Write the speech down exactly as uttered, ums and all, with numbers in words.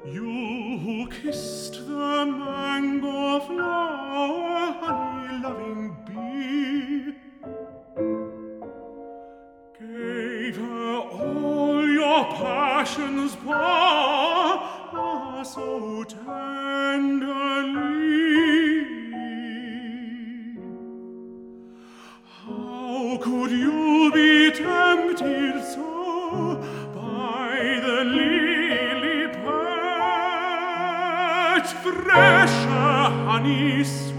You who kissed the mango flower, honey-loving bee, gave her all your passion's power, ah, so tenderly. How could you be tempted so by the lily patch, fresher honey sweet?